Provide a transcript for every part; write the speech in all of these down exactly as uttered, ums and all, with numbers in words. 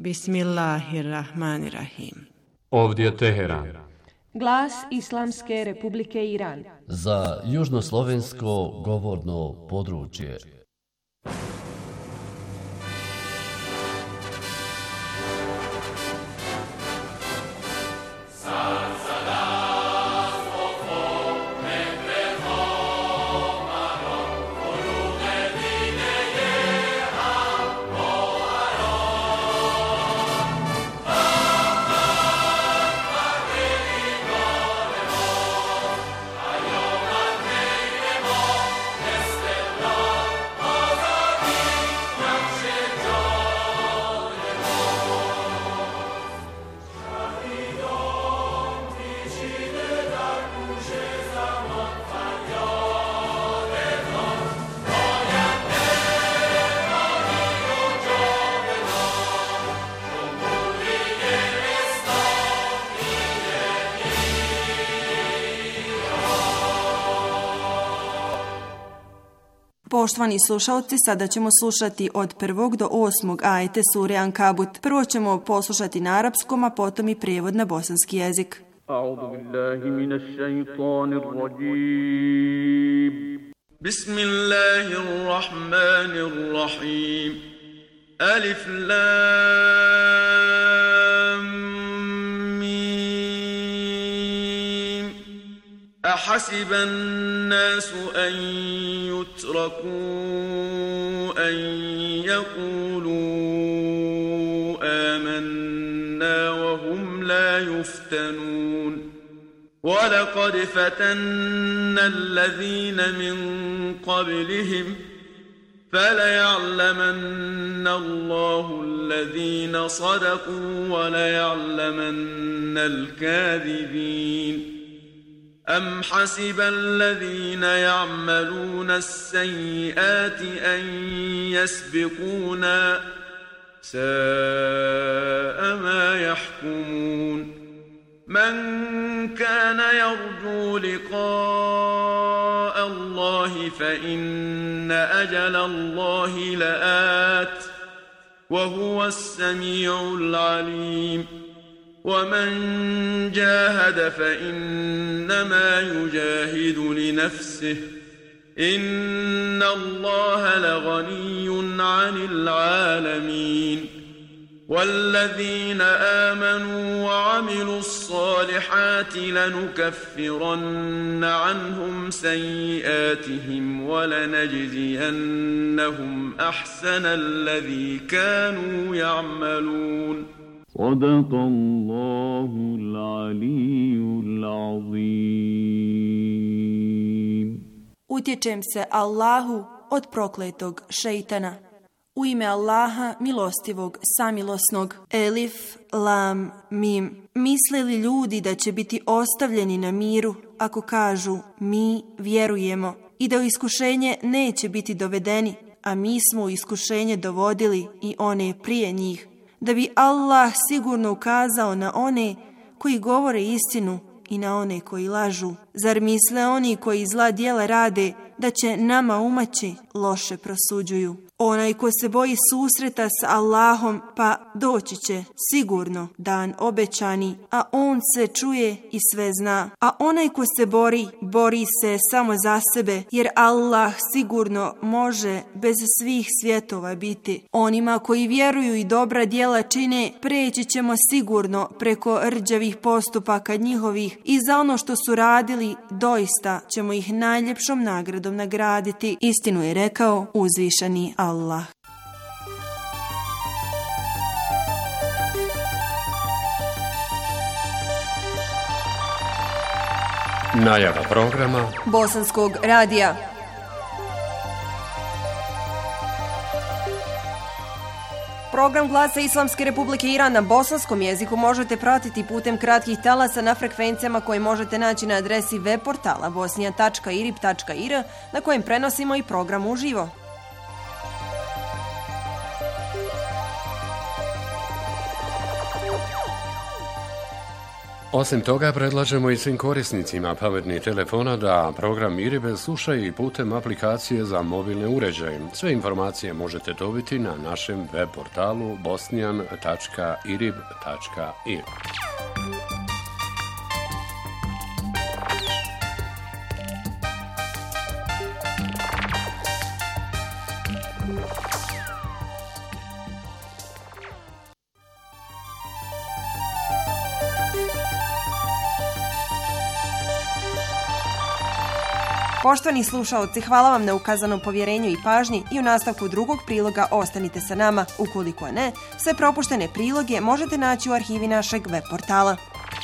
Bismillahirrahmanirrahim. Ovdje je Teheran. Glas Islamske Republike Iran. Za južnoslovensko govorno područje. Poštovani slušalci, sada ćemo slušati od prvog do osmog ajete sure Ankabut. Prvo ćemo poslušati na arapskom, a potom i prijevod na bosanski jezik. A'udhu billahi minash shaitanir rajim. Bismillahirrahmanirrahim. Alif lam mim. أحسب الناس أن يتركوا أن يقولوا آمنا وهم لا يفتنون ولقد فتنا الذين من قبلهم فليعلمن الله الذين صدقوا وليعلمن الكاذبين أم حسب الذين يعملون السيئات أن يسبقونا ساء ما يحكمون من كان يرجو لقاء الله فإن أجل الله لآت وهو السميع العليم ومن جاهد فإنما يجاهد لنفسه إن الله لغني عن العالمين والذين آمنوا وعملوا الصالحات لنكفرن عنهم سيئاتهم ولنجزينهم أحسن الذي كانوا يعملون صدق الله العلي العظيم. Utječem se Allahu od prokletog šejtana. U ime Allaha milostivog, samilosnog. Elif, lam, mim. Misle li ljudi da će biti ostavljeni na miru ako kažu mi vjerujemo i da u iskušenje neće biti dovedeni, a mi smo u iskušenje dovodili i one prije njih, da bi Allah sigurno ukazao na one koji govore istinu i na one koji lažu. Zar misle oni koji zla djela rade da će nama umaći loše prosuđuju? Onaj ko se boji susreta s Allahom, pa doći će sigurno dan obećani, a on se čuje i sve zna. A onaj ko se bori, bori se samo za sebe, jer Allah sigurno može bez svih svjetova biti. Onima koji vjeruju i dobra djela čine, preći ćemo sigurno preko rđavih postupaka njihovih i za ono što su radili, doista ćemo ih najljepšom nagradom nagraditi. Istinu je rekao uzvišeni Allah. Najava programa Bosanskog radija. Program Glasa Islamske Republike Iran na bosanskom jeziku možete pratiti putem kratkih talasa na frekvencijama koje možete naći na adresi web portala bosnija tačka irib tačka ir na kojem prenosimo i program uživo. Osim toga, predlažemo i svim korisnicima pametnih telefona da program I R I B slušaju i putem aplikacije za mobilne uređaje. Sve informacije možete dobiti na našem web portalu bosnijan tačka i r i b tačka i r. Poštovani slušaoci, hvala vam na ukazanom povjerenju i pažnji i u nastavku drugog priloga ostanite sa nama. Ukoliko ne, sve propuštene priloge možete naći u arhivi našeg web portala.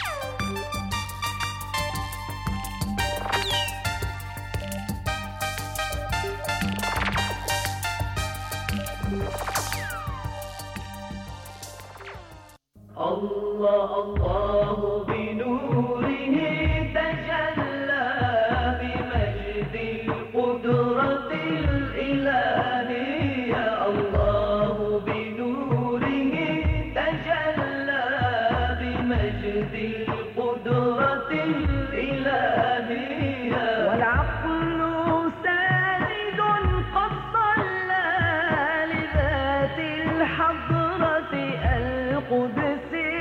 Allah, Allahu bi nurihi tajalla bi majdil qudratil ilahiyya. Allahu bi nurihi tajalla bi majdil qudratil ilahiyya. Wal aqlu sajidun qad salla li dhatil hadrati al-qudus.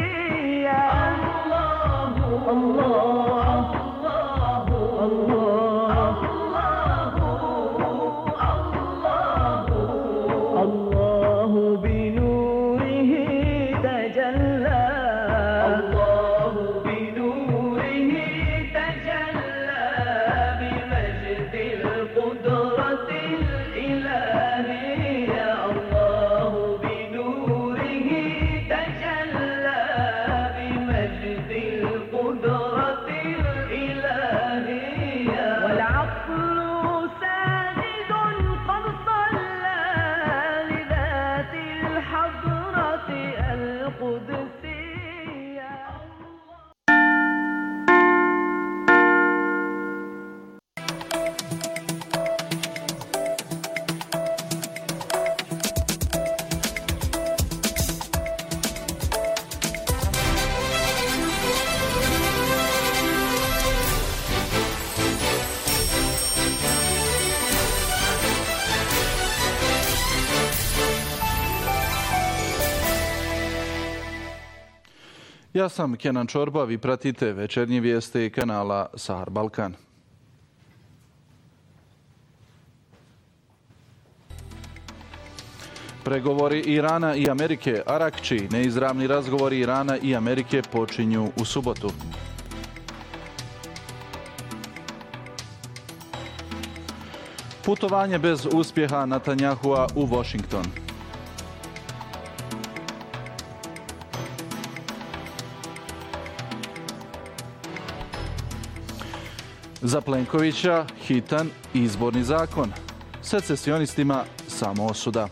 Ja sam Kenan Čorba, vi pratite večernje vijesti kanala Sahar Balkan. Pregovori Irana i Amerike, Arakči, neizravni razgovori Irana i Amerike počinju u subotu. Putovanje bez uspjeha Netanjahua u Washington. Za Plenkovića hitan izborni zakon. Secesionistima samo osuda.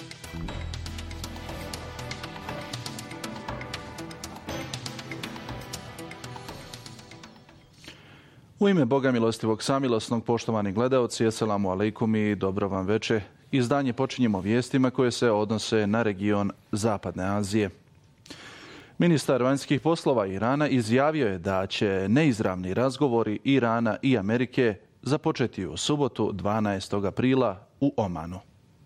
U ime Boga milostivog samilosnog, poštovani gledaoci, eselamu alejkum i dobro vam veče. Izdanje počinjemo vijestima koje se odnose na region Zapadne Azije. Ministar vanjskih poslova Irana izjavio je da će neizravni razgovori Irana i Amerike započeti u subotu dvanaestog aprila u Omanu.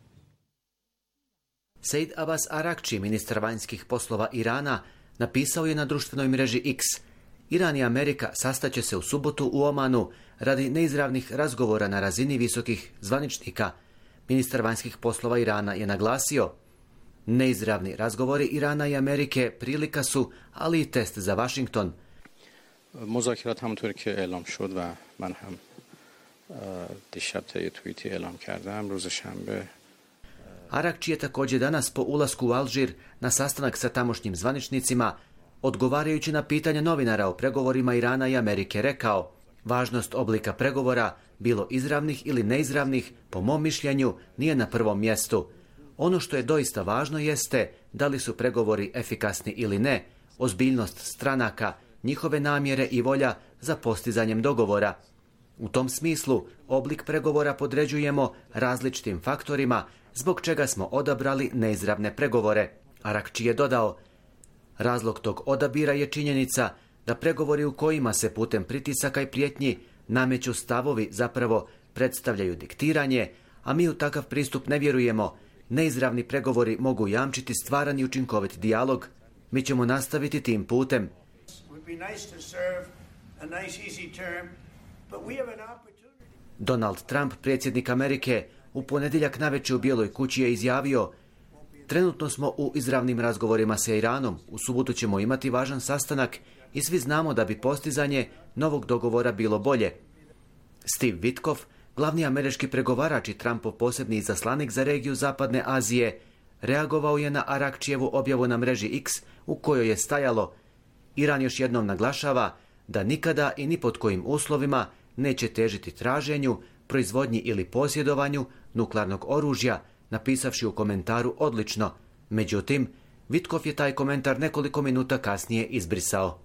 Sejd Abbas Arakči, ministar vanjskih poslova Irana, napisao je na društvenoj mreži X: Iran i Amerika sastaće se u subotu u Omanu radi neizravnih razgovora na razini visokih zvaničnika. Ministar vanjskih poslova Irana je naglasio: neizravni razgovori Irana i Amerike prilika su, ali i test za Washington. مذاکرات همونطور که اعلام شد و من هم دیشب طی توییتی اعلام کردم روز شنبه. Arakči je također danas po ulasku u Alžir na sastanak sa tamošnjim zvaničnicima, odgovarajući na pitanja novinara o pregovorima Irana i Amerike, rekao: važnost oblika pregovora, bilo izravnih ili neizravnih, po mom mišljenju nije na prvom mjestu. Ono što je doista važno jeste da li su pregovori efikasni ili ne, ozbiljnost stranaka, njihove namjere i volja za postizanjem dogovora. U tom smislu, oblik pregovora podređujemo različitim faktorima, zbog čega smo odabrali neizravne pregovore. Arakči je dodao: razlog tog odabira je činjenica da pregovori u kojima se putem pritisaka i prijetnji nameću stavovi zapravo predstavljaju diktiranje, a mi u takav pristup ne vjerujemo. Neizravni pregovori mogu jamčiti stvaran i učinkovit dijalog. Mi ćemo nastaviti tim putem. Donald Trump, predsjednik Amerike, u ponedjeljak navečer u Bijeloj kući je izjavio: trenutno smo u izravnim razgovorima sa Iranom, u subotu ćemo imati važan sastanak i svi znamo da bi postizanje novog dogovora bilo bolje. Steve Witkoff, glavni američki pregovarač i Trumpov posebni izaslanik za regiju Zapadne Azije, reagovao je na Arakčijevu objavu na mreži X u kojoj je stajalo: Iran još jednom naglašava da nikada i ni pod kojim uslovima neće težiti traženju, proizvodnji ili posjedovanju nuklearnog oružja, napisavši u komentaru odlično. Međutim, Witkoff je taj komentar nekoliko minuta kasnije izbrisao.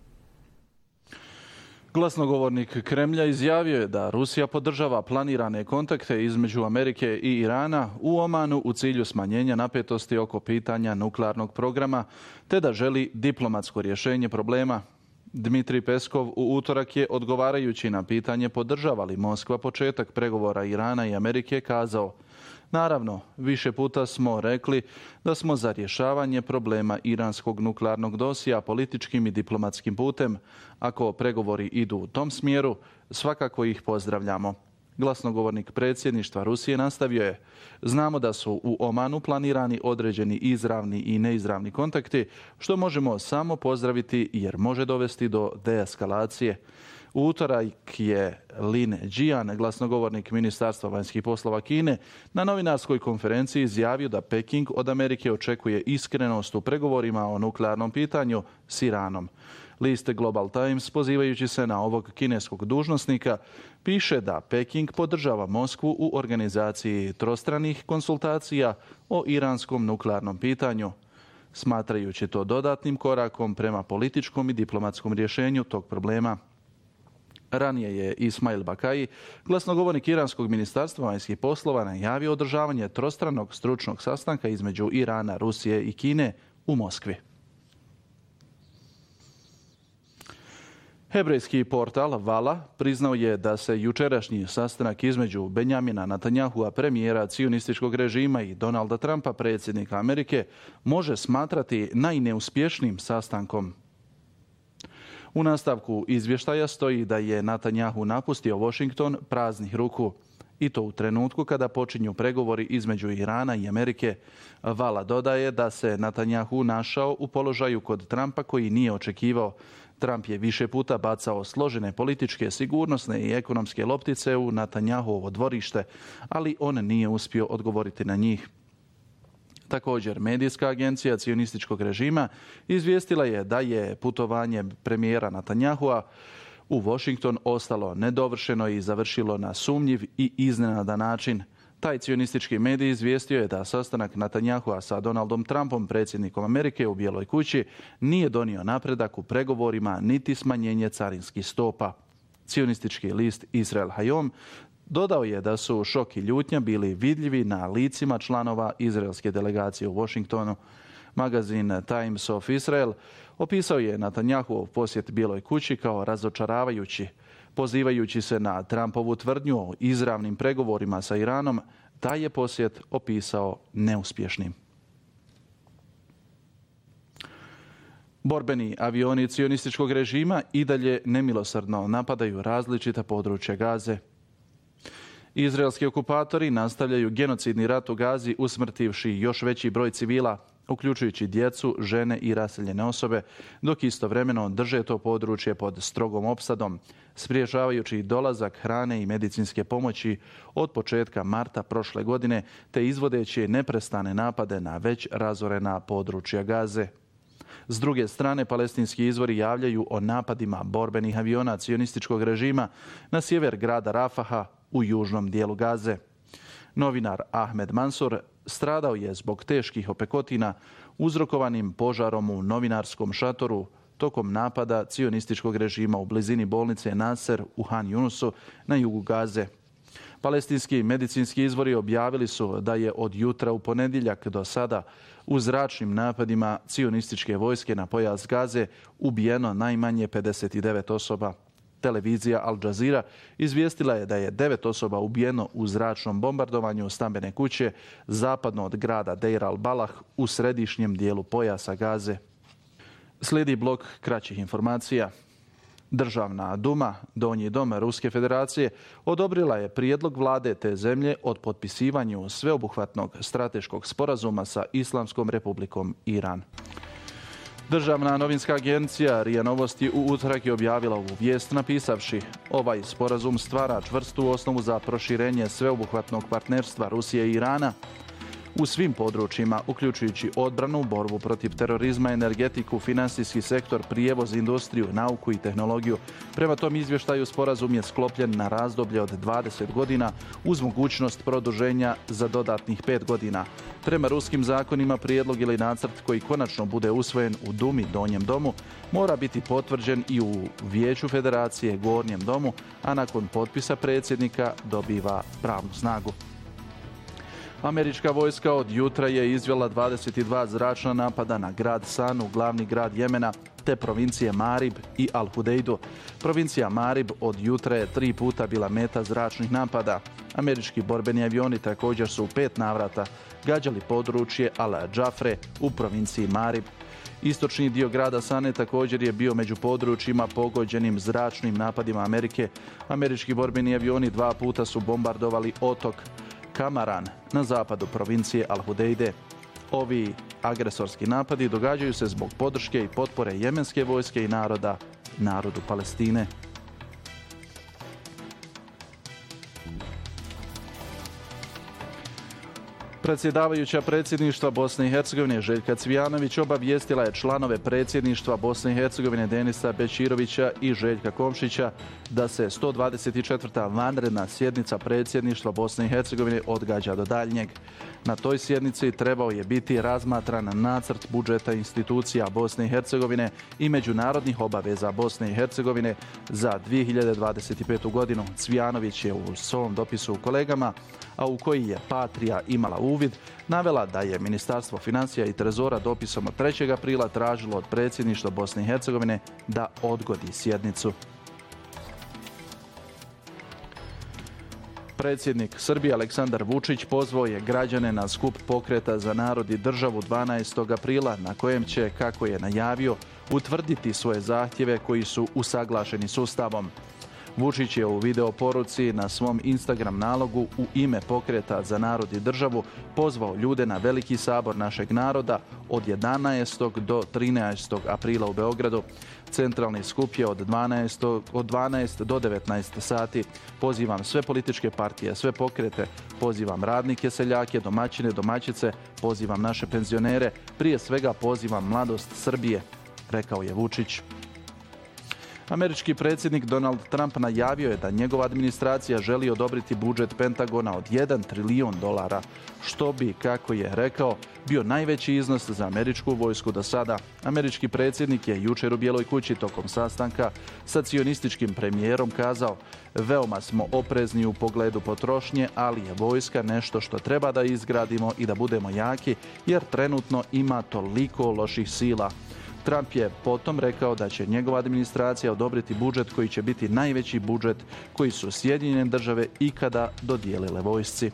Glasnogovornik Kremlja izjavio je da Rusija podržava planirane kontakte između Amerike i Irana u Omanu u cilju smanjenja napetosti oko pitanja nuklearnog programa, te da želi diplomatsko rješenje problema. Dmitrij Peskov u utorak je, odgovarajući na pitanje podržava li Moskva početak pregovora Irana i Amerike, kazao: naravno, više puta smo rekli da smo za rješavanje problema iranskog nuklearnog dosija političkim i diplomatskim putem. Ako pregovori idu u tom smjeru, svakako ih pozdravljamo. Glasnogovornik predsjedništva Rusije nastavio je: znamo da su u Omanu planirani određeni izravni i neizravni kontakti, što možemo samo pozdraviti jer može dovesti do deeskalacije. U utorak je Lin Jian, glasnogovornik Ministarstva vanjskih poslova Kine, na novinarskoj konferenciji izjavio da Peking od Amerike očekuje iskrenost u pregovorima o nuklearnom pitanju s Iranom. List Global Times, pozivajući se na ovog kineskog dužnosnika, piše da Peking podržava Moskvu u organizaciji trostranih konsultacija o iranskom nuklearnom pitanju, smatrajući to dodatnim korakom prema političkom i diplomatskom rješenju tog problema. Ranije je Ismail Bakai, glasnogovornik iranskog ministarstva vanjskih poslova, najavio održavanje trostranog stručnog sastanka između Irana, Rusije i Kine u Moskvi. Hebrejski portal Vala priznao je da se jučerašnji sastanak između Benjamina Netanyahua, premijera cionističkog režima, i Donalda Trumpa, predsjednika Amerike, može smatrati najneuspješnijim sastankom. U nastavku izvještaja stoji da je Netanyahu napustio Washington praznih ruku, i to u trenutku kada počinju pregovori između Irana i Amerike. Vala dodaje da se Netanyahu našao u položaju kod Trumpa koji nije očekivao. Trump je više puta bacao složene političke, sigurnosne i ekonomske loptice u Netanyahuovo dvorište, ali on nije uspio odgovoriti na njih. Također, medijska agencija cionističkog režima izvijestila je da je putovanje premijera Netanyahua u Washington ostalo nedovršeno i završilo na sumnjiv i iznenadan način. Taj cionistički medij izvijestio je da sastanak Netanyahua sa Donaldom Trumpom, predsjednikom Amerike, u Bijeloj kući nije donio napredak u pregovorima niti smanjenje carinskih stopa. Cionistički list Israel Hayom dodao je da su šok i ljutnja bili vidljivi na licima članova izraelske delegacije u Washingtonu. Magazin Times of Israel opisao je Netanyahuov posjet Bijeloj kući kao razočaravajući. Pozivajući se na Trumpovu tvrdnju o izravnim pregovorima sa Iranom, taj je posjet opisao neuspješnim. Borbeni avioni cionističkog režima i dalje nemilosrdno napadaju različita područja Gaze. Izraelski okupatori nastavljaju genocidni rat u Gazi, usmrtivši još veći broj civila, uključujući djecu, žene i raseljene osobe, dok istovremeno drže to područje pod strogom opsadom, spriječavajući dolazak hrane i medicinske pomoći od početka marta prošle godine, te izvodeći neprestane napade na već razorena područja Gaze. S druge strane, palestinski izvori javljaju o napadima borbenih aviona cionističkog režima na sjever grada Rafaha u južnom dijelu Gaze. Novinar Ahmed Mansur stradao je zbog teških opekotina uzrokovanim požarom u novinarskom šatoru tokom napada cionističkog režima u blizini bolnice Nasser u Han Yunusu na jugu Gaze. Palestinski medicinski izvori objavili su da je od jutra u ponedjeljak do sada u zračnim napadima cionističke vojske na pojas Gaze ubijeno najmanje pedeset devet osoba. Televizija Al Jazeera izvijestila je da je devet osoba ubijeno u zračnom bombardovanju stambene kuće zapadno od grada Deir al-Balah u središnjem dijelu pojasa Gaze. Slijedi blok kraćih informacija. Državna duma, donji dom Ruske federacije, odobrila je prijedlog vlade te zemlje od potpisivanju sveobuhvatnog strateškog sporazuma sa Islamskom republikom Iran. Državna novinska agencija R I A Novosti u utorak je objavila ovu vijest napisavši: ovaj sporazum stvara čvrstu osnovu za proširenje sveobuhvatnog partnerstva Rusije i Irana u svim područjima, uključujući odbranu, borbu protiv terorizma, energetiku, finansijski sektor, prijevoz, industriju, nauku i tehnologiju. Prema tom izvještaju sporazum je sklopljen na razdoblje od dvadeset godina uz mogućnost produženja za dodatnih pet godina. Prema ruskim zakonima prijedlog ili nacrt koji konačno bude usvojen u Dumi, donjem domu, mora biti potvrđen i u Vijeću Federacije, gornjem domu, a nakon potpisa predsjednika dobiva pravnu snagu. Američka vojska od jutra je izvela dvadeset dva zračna napada na grad Sanu, glavni grad Jemena, te provincije Marib i Al-Hudejdu. Provincija Marib od jutra je tri puta bila meta zračnih napada. Američki borbeni avioni također su u pet navrata gađali područje Al-Džafre u provinciji Marib. Istočni dio grada Sane također je bio među područjima pogođenim zračnim napadima Amerike. Američki borbeni avioni dva puta su bombardovali otok Kamaran na zapadu provincije Al-Hudejde. Ovi agresorski napadi događaju se zbog podrške i potpore jemenske vojske i naroda, narodu Palestine. Predsjedavajuća predsjedništva Bosne i Hercegovine Željka Cvijanović obavijestila je članove predsjedništva Bosne i Hercegovine Denisa Bećirovića i Željka Komšića da se sto dvadeset četvrta vanredna sjednica predsjedništva Bosne i Hercegovine odgađa do daljnjeg. Na toj sjednici trebao je biti razmatran nacrt budžeta institucija Bosne i Hercegovine i međunarodnih obaveza Bosne i Hercegovine za dvije hiljade dvadeset petu godinu. Cvijanović je u svom dopisu kolegama, a u koji je Patrija imala uvid, navela da je Ministarstvo financija i trezora dopisom od trećeg aprila tražilo od predsjedništva Bosne i Hercegovine da odgodi sjednicu. Predsjednik Srbije Aleksandar Vučić pozvao je građane na skup Pokreta za narod i državu dvanaestog aprila na kojem će, kako je najavio, utvrditi svoje zahtjeve koji su usaglašeni s Ustavom. Vučić je u video poruci na svom Instagram nalogu u ime Pokreta za narod i državu pozvao ljude na veliki sabor našeg naroda od jedanaestog do trinaestog aprila u Beogradu. Centralni skup je od dvanaest do devetnaest sati. Pozivam sve političke partije, sve pokrete, pozivam radnike, seljake, domaćine, domaćice, pozivam naše penzionere, prije svega pozivam mladost Srbije, rekao je Vučić. Američki predsjednik Donald Trump najavio je da njegova administracija želi odobriti budžet Pentagona od jedan trilijon dolara, što bi, kako je rekao, bio najveći iznos za američku vojsku do sada. Američki predsjednik je jučer u Bijeloj kući tokom sastanka sa cionističkim premijerom kazao: veoma smo oprezni u pogledu potrošnje, ali je vojska nešto što treba da izgradimo i da budemo jaki, jer trenutno ima toliko loših sila. Trump je potom rekao da će njegova administracija odobriti budžet koji će biti najveći budžet koji su Sjedinjene države ikada dodijelile vojsci.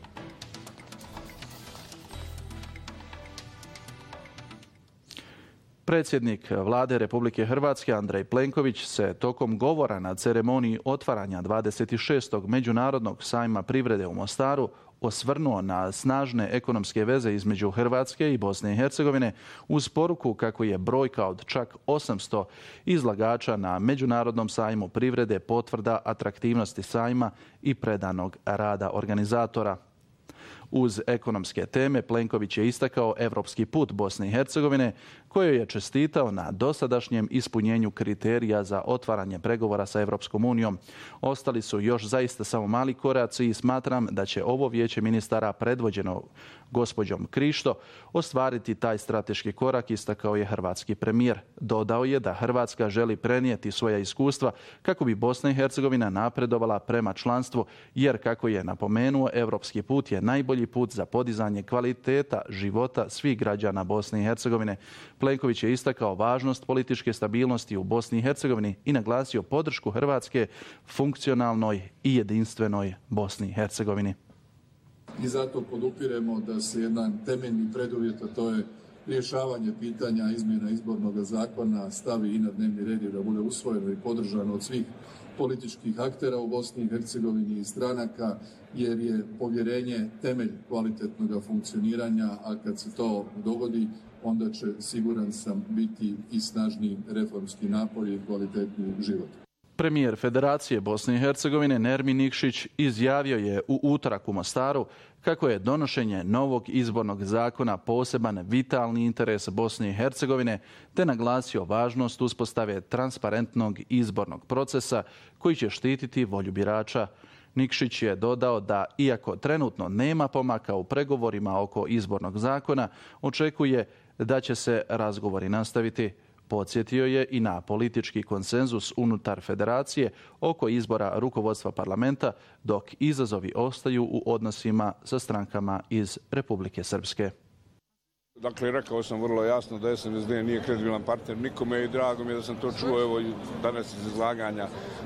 Predsjednik vlade Republike Hrvatske Andrej Plenković se tokom govora na ceremoniji otvaranja dvadeset šestog Međunarodnog sajma privrede u Mostaru osvrnuo na snažne ekonomske veze između Hrvatske i Bosne i Hercegovine uz poruku kako je brojka od čak osamsto izlagača na Međunarodnom sajmu privrede potvrda atraktivnosti sajma i predanog rada organizatora. Uz ekonomske teme Plenković je istakao evropski put Bosne i Hercegovine, kojoj je čestitao na dosadašnjem ispunjenju kriterija za otvaranje pregovora sa Evropskom unijom. Ostali su još zaista samo mali koraci i smatram da će ovo vijeće ministara predvođeno gospođom Krišto ostvariti taj strateški korak, istakao je hrvatski premijer. Dodao je da Hrvatska želi prenijeti svoja iskustva kako bi Bosna i Hercegovina napredovala prema članstvu, jer kako je napomenuo, evropski put je najbolji put za podizanje kvaliteta života svih građana Bosne i Hercegovine. Plenković je istakao važnost političke stabilnosti u Bosni i Hercegovini i naglasio podršku Hrvatske funkcionalnoj i jedinstvenoj Bosni i Hercegovini. I zato podupiremo da se jedan temeljni preduvjet, a to je rješavanje pitanja izmjena izbornog zakona, stavi i na dnevni red i da bude usvojeno i podržano od svih političkih aktera u Bosni i Hercegovini i stranaka, jer je povjerenje temelj kvalitetnog funkcioniranja, a kad se to dogodi, onda će, siguran sam, biti i snažniji reformski napor i kvalitetniji život. Premijer Federacije Bosne i Hercegovine Nermin Nikšić izjavio je u utorak u Mostaru kako je donošenje novog izbornog zakona poseban vitalni interes Bosne i Hercegovine, te naglasio važnost uspostave transparentnog izbornog procesa koji će štititi volju birača. Nikšić je dodao da, iako trenutno nema pomaka u pregovorima oko izbornog zakona, očekuje da će se razgovori nastaviti. Podsjetio je i na politički konsenzus unutar federacije oko izbora rukovodstva parlamenta, dok izazovi ostaju u odnosima sa strankama iz Republike Srpske. Dakle, rekao sam vrlo jasno da S N S D nije kredibilan partner nikome i drago mi je da sam to čuo evo danas iz izlaganja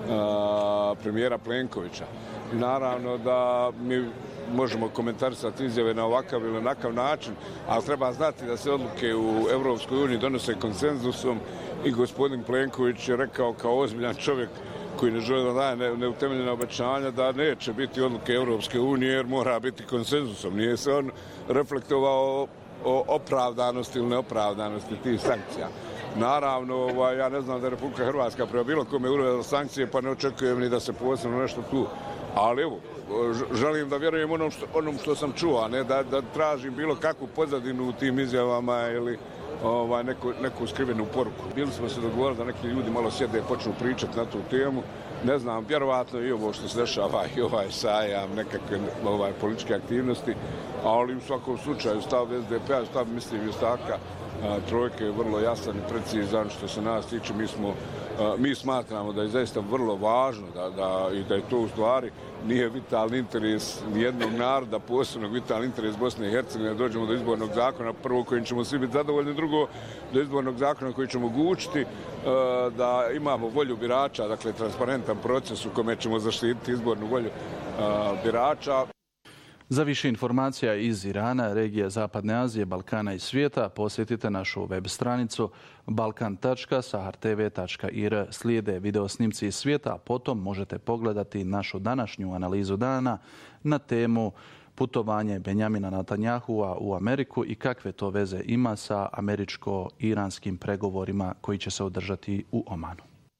a, premijera Plenkovića. I naravno da mi možemo komentarisati izjave na ovakav ili onakav način, ali treba znati da se odluke u Europskoj uniji donose konsenzusom i gospodin Plenković je rekao kao ozbiljan čovjek koji ne želi da daje neutemeljena obećanja da neće biti odluke Europske unije jer mora biti konsenzusom. Nije se on reflektovao o opravdanosti ili neopravdanosti tih sankcija. Naravno, ovaj, ja ne znam da je Republika Hrvatska prema bilo kome uvela sankcije, pa ne očekujem ni da se posebno nešto tu. Ali evo, želim da vjerujem onom što, onom što sam čuo, a ne da, da tražim bilo kakvu pozadinu u tim izjavama ili ovaj, neku, neku skrivenu poruku. Bili smo se dogovorili da neki ljudi malo sjede i počnu pričati na tu temu. Ne znam, vjerovatno i ovo što se dešava i ovaj sajam, nekakve ovaj, političke aktivnosti, ali u svakom slučaju stav S D P-a, stav mislim i ostatka trojke je vrlo jasan i precizan što se nas tiče. Mi, smo, mi smatramo da je zaista vrlo važno da, da, i da je to u stvari nije vitalni interes nijednog naroda, posebnog vitalni interes Bosne i Hercegovine, da dođemo do izbornog zakona, prvo kojim ćemo svi biti zadovoljni, drugo do izbornog zakona koji će omogućiti da imamo volju birača, dakle transparentan proces u kome ćemo zaštititi izbornu volju birača. Za više informacija iz Irana, regije Zapadne Azije, Balkana i svijeta posjetite našu web stranicu balkan tačka sahar t v tačka i r. Slijede video snimci iz svijeta, a potom možete pogledati našu današnju analizu dana na temu putovanje Benjamina Netanjahua u Ameriku i kakve to veze ima sa američko-iranskim pregovorima koji će se održati u Omanu.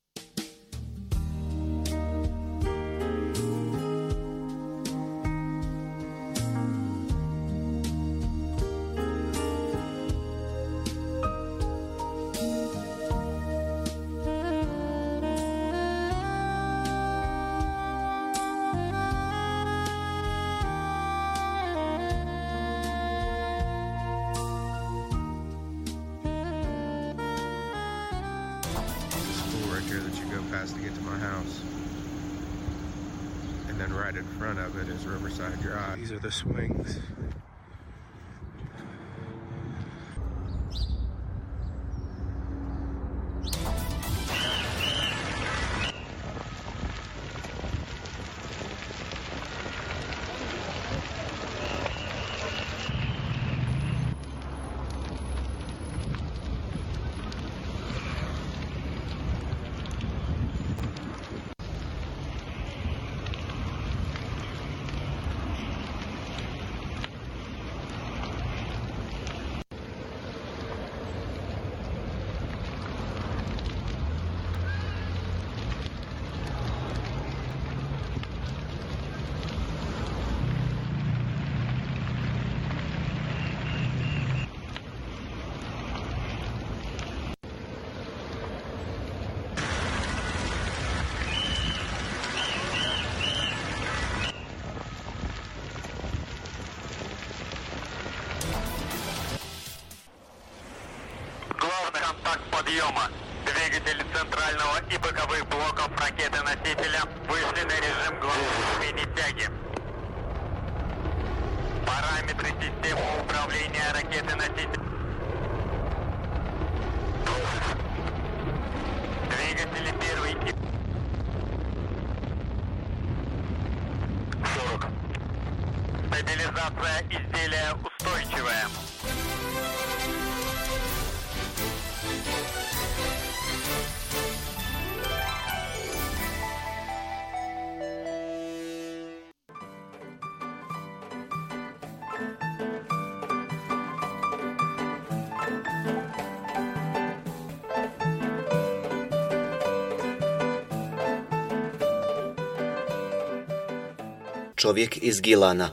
To get to my house, and then right in front of it is Riverside Drive. These are the swings. подъема. Двигатели центрального и боковых блоков ракеты-носителя вышли на режим главной тяги. Параметры системы управления ракеты-носителя. Двигатели первый и... сорок. Стабилизация изделия устойчивая. Čovjek iz Gilana.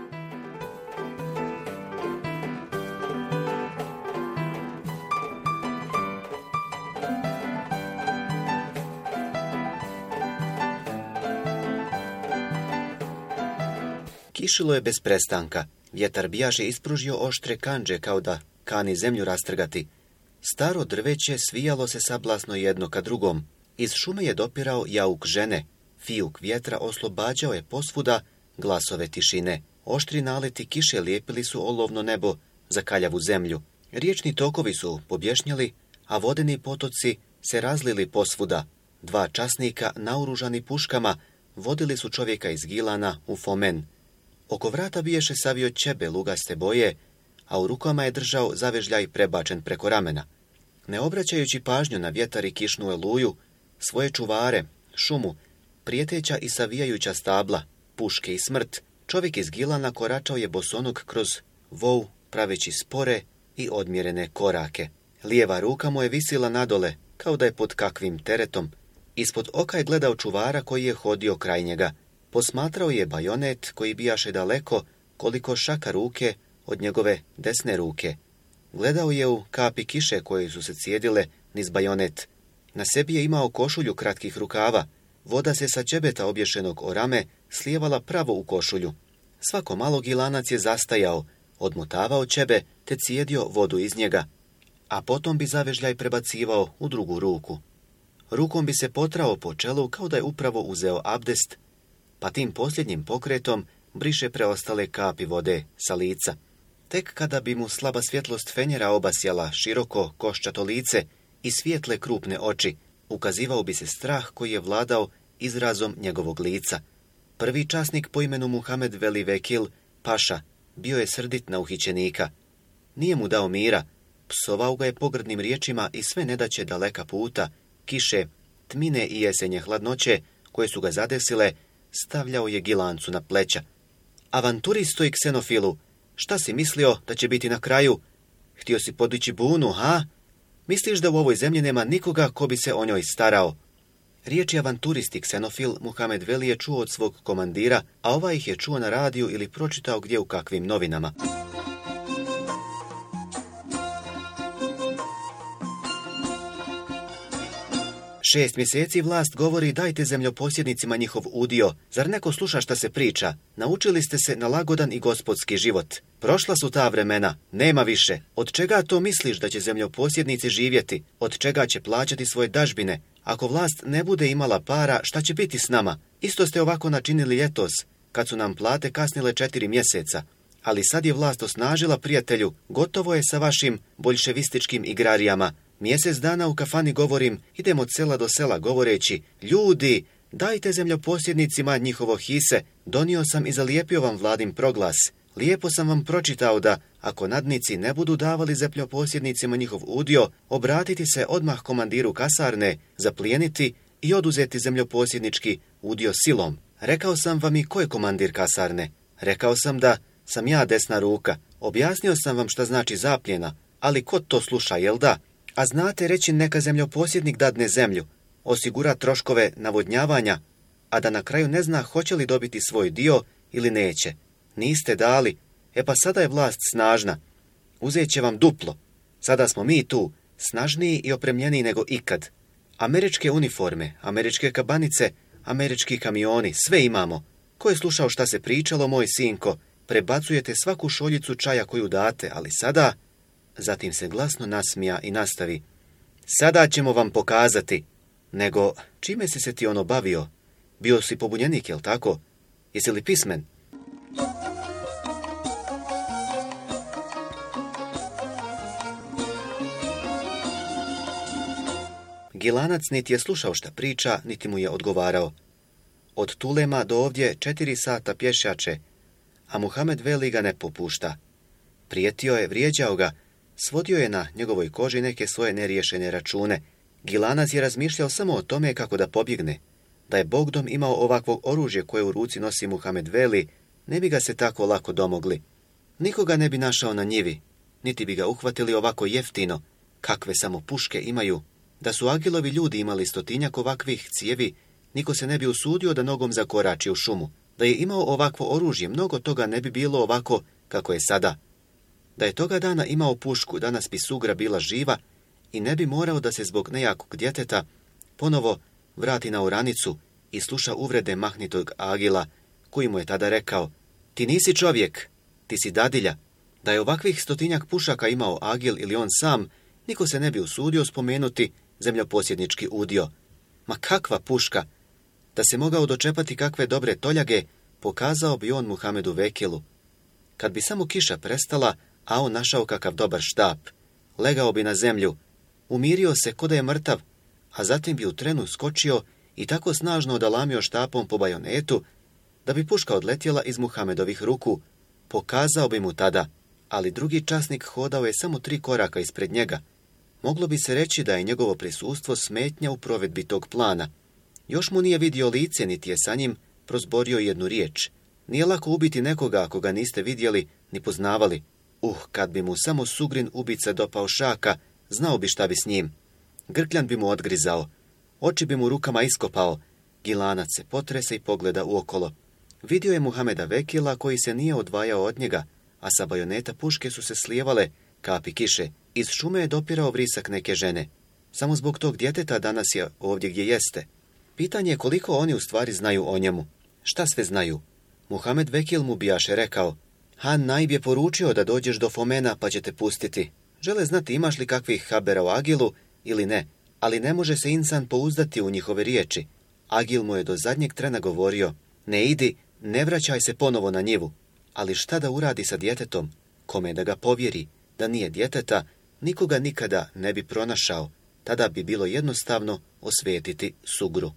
Kišilo je bez prestanka. Vjetar bijaše ispružio oštre kandže kao da kani zemlju rastrgati. Staro drveće svijalo se sablasno jedno ka drugom. Iz šume je dopirao jauk žene. Fijuk vjetra oslobađao je posvuda glasove tišine. Oštri naleti kiše lijepili su olovno nebo za kaljavu zemlju. Riječni tokovi su pobješnjali, a vodeni potoci se razlili posvuda. Dva časnika, naoružani puškama, vodili su čovjeka iz Gilana u Fomen. Oko vrata biješe savio ćebe lugaste boje, a u rukama je držao zavežljaj prebačen preko ramena. Ne obraćajući pažnju na vjetar i kišnu oluju, svoje čuvare, šumu, prijeteća i savijajuća stabla, puške i smrt, čovjek iz Gilana koračao je bosonog kroz vou, praveći spore i odmjerene korake. Lijeva ruka mu je visila nadole, kao da je pod kakvim teretom. Ispod oka je gledao čuvara koji je hodio kraj njega. Posmatrao je bajonet koji bijaše daleko, koliko šaka ruke od njegove desne ruke. Gledao je u kapi kiše koje su se cijedile niz bajonet. Na sebi je imao košulju kratkih rukava. Voda se sa ćebeta obješenog o rame slijevala pravo u košulju. Svako malo Gilanac je zastajao, odmotavao ćebe te cijedio vodu iz njega, a potom bi zavežljaj prebacivao u drugu ruku. Rukom bi se potrao po čelu kao da je upravo uzeo abdest, pa tim posljednjim pokretom briše preostale kapi vode sa lica. Tek kada bi mu slaba svjetlost fenjera obasjala široko koščato lice i svijetle krupne oči, ukazivao bi se strah koji je vladao izrazom njegovog lica. Prvi časnik po imenu Muhamed Veli Vekil, paša, bio je srdit na uhićenika. Nije mu dao mira, psovao ga je pogrdnim riječima i sve nedaće daleka puta, kiše, tmine i jesenje hladnoće koje su ga zadesile, stavljao je Gilancu na pleća. Avanturisto i ksenofilu, šta si mislio da će biti na kraju? Htio si podići bunu, ha? Misliš da u ovoj zemlji nema nikoga ko bi se o njoj starao? Riječi avanturist i ksenofil Muhamed Veli je čuo od svog komandira, a ovaj ih je čuo na radiju ili pročitao gdje u kakvim novinama. Šest mjeseci vlast govori dajte zemljoposjednicima njihov udio. Zar neko sluša šta se priča? Naučili ste se na lagodan i gospodski život. Prošla su ta vremena, nema više. Od čega to misliš da će zemljoposjednici živjeti? Od čega će plaćati svoje dažbine? Ako vlast ne bude imala para, šta će biti s nama? Isto ste ovako načinili ljetos, kad su nam plate kasnile četiri mjeseca. Ali sad je vlast osnažila, prijatelju, gotovo je sa vašim boljševističkim igrarijama. Mjesec dana u kafani govorim, idem od sela do sela govoreći, ljudi, dajte zemljoposjednicima njihovo hise, donio sam i zalijepio vam vladin proglas. Lijepo sam vam pročitao da, ako nadnici ne budu davali zemljoposjednicima njihov udio, obratiti se odmah komandiru kasarne, zaplijeniti i oduzeti zemljoposjednički udio silom. Rekao sam vam i ko je komandir kasarne. Rekao sam da sam ja desna ruka. Objasnio sam vam šta znači zapljena, ali ko to sluša, jel da? A znate reći neka zemljoposjednik dadne zemlju, osigura troškove navodnjavanja, a da na kraju ne zna hoće li dobiti svoj dio ili neće. Niste dali, e pa sada je vlast snažna. Uzet će vam duplo. Sada smo mi tu, snažniji i opremljeniji nego ikad. Američke uniforme, američke kabanice, američki kamioni, sve imamo. Ko je slušao šta se pričalo, moj sinko? Prebacujete svaku šoljicu čaja koju date, ali sada... Zatim se glasno nasmija i nastavi. sada ćemo vam pokazati, nego čime si se ti ono bavio? Bio si pobunjenik, jel tako? Jesi li pismen? Gilanac niti je slušao šta priča, niti mu je odgovarao. Od Tulema do ovdje četiri sata pješače, a Muhamed Veli ga ne popušta. Prijetio je, vrijeđao ga, svodio je na njegovoj koži neke svoje neriješene račune. Gilanac je razmišljao samo o tome kako da pobjegne. Da je Bogdom imao ovakvo oružje koje u ruci nosi Muhamed Veli, ne bi ga se tako lako domogli. Nikoga ne bi našao na njivi, niti bi ga uhvatili ovako jeftino, kakve samo puške imaju. Da su Agilovi ljudi imali stotinjak ovakvih cijevi, niko se ne bi usudio da nogom zakorači u šumu. Da je imao ovakvo oružje, mnogo toga ne bi bilo ovako kako je sada. Da je toga dana imao pušku, danas bi Sugra bila živa i ne bi morao da se zbog nejakog djeteta ponovo vrati na oranicu i sluša uvrede mahnitog Agila, koji mu je tada rekao: ti nisi čovjek, ti si dadilja. Da je ovakvih stotinjak pušaka imao Agil ili on sam, niko se ne bi usudio spomenuti zemljoposjednički udio. Ma kakva puška! Da se mogao dočepati kakve dobre toljage, pokazao bi on Muhamedu Vekilu. Kad bi samo kiša prestala, a on našao kakav dobar štap, legao bi na zemlju, umirio se ko da je mrtav, a zatim bi u trenu skočio i tako snažno odalamio štapom po bajonetu, da bi puška odletjela iz Muhamedovih ruku, pokazao bi mu tada, ali drugi časnik hodao je samo tri koraka ispred njega. Moglo bi se reći da je njegovo prisustvo smetnja u provedbi tog plana. Još mu nije vidio lice, niti je sa njim prozborio jednu riječ. Nije lako ubiti nekoga ako ga niste vidjeli ni poznavali. Uh, kad bi mu samo Sugrin ubica dopao šaka, znao bi šta bi s njim. Grkljan bi mu odgrizao, oči bi mu rukama iskopao. Gilanac se potrese i pogleda uokolo. Vidio je Muhameda Vekila koji se nije odvajao od njega, a sa bajoneta puške su se slijevale kapi kiše. Iz šume je dopirao vrisak neke žene. Samo zbog tog djeteta danas je ovdje gdje jeste. Pitanje je koliko oni u stvari znaju o njemu. Šta sve znaju? Muhamed Vekil mu bijaše rekao: Han Naib je poručio da dođeš do Fomena pa će te pustiti. Žele znati imaš li kakvih habera o Agilu ili ne, ali ne može se insan pouzdati u njihove riječi. Agil mu je do zadnjeg trena govorio: ne idi, ne vraćaj se ponovo na njivu. Ali šta da uradi sa djetetom? Kome da ga povjeri? Da nije djeteta, nikoga nikada ne bi pronašao. Tada bi bilo jednostavno osvetiti Sugru.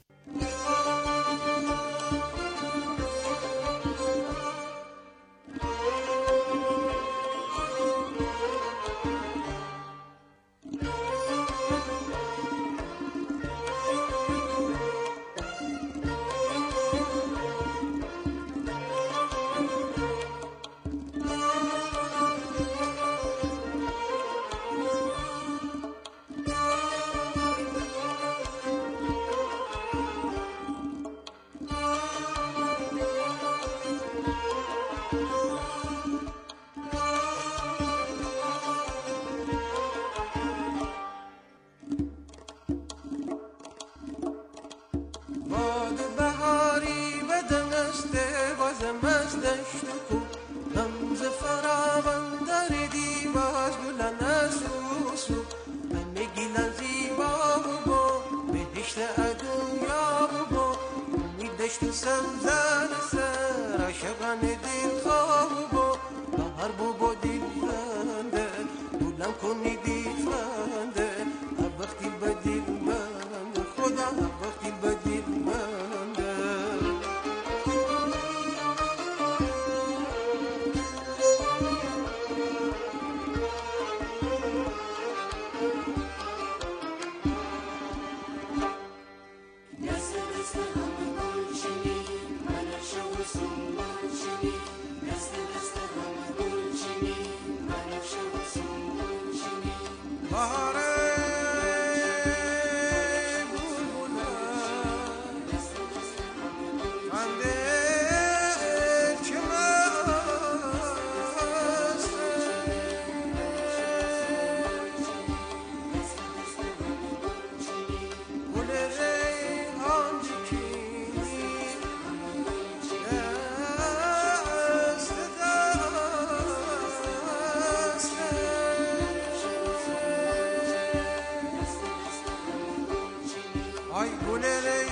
گل